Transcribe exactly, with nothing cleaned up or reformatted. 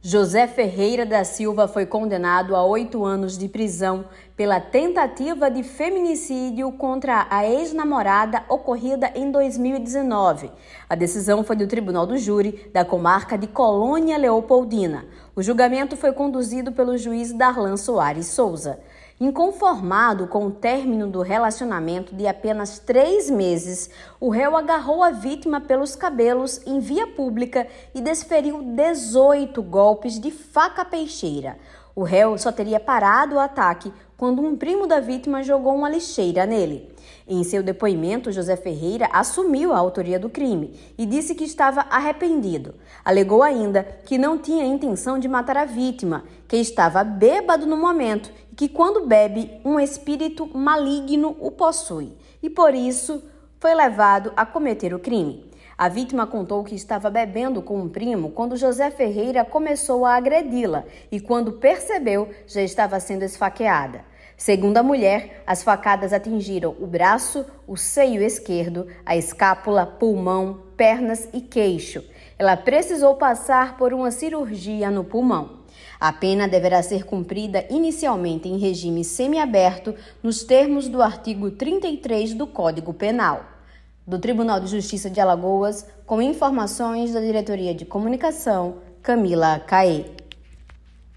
José Ferreira da Silva foi condenado a oito anos de prisão pela tentativa de feminicídio contra a ex-namorada ocorrida em dois mil e dezenove. A decisão foi do Tribunal do Júri da comarca de Colônia Leopoldina. O julgamento foi conduzido pelo juiz Darlan Soares Souza. Inconformado com o término do relacionamento de apenas três meses, o réu agarrou a vítima pelos cabelos em via pública e desferiu dezoito golpes de faca peixeira. O réu só teria parado o ataque quando um primo da vítima jogou uma lixeira nele. Em seu depoimento, José Ferreira assumiu a autoria do crime e disse que estava arrependido. Alegou ainda que não tinha intenção de matar a vítima, que estava bêbado no momento e que quando bebe, um espírito maligno o possui e por isso foi levado a cometer o crime. A vítima contou que estava bebendo com um primo quando José Ferreira começou a agredi-la e quando percebeu, já estava sendo esfaqueada. Segundo a mulher, as facadas atingiram o braço, o seio esquerdo, a escápula, pulmão, pernas e queixo. Ela precisou passar por uma cirurgia no pulmão. A pena deverá ser cumprida inicialmente em regime semiaberto, nos termos do artigo trinta e três do Código Penal. Do Tribunal de Justiça de Alagoas, com informações da Diretoria de Comunicação, Camila Caê.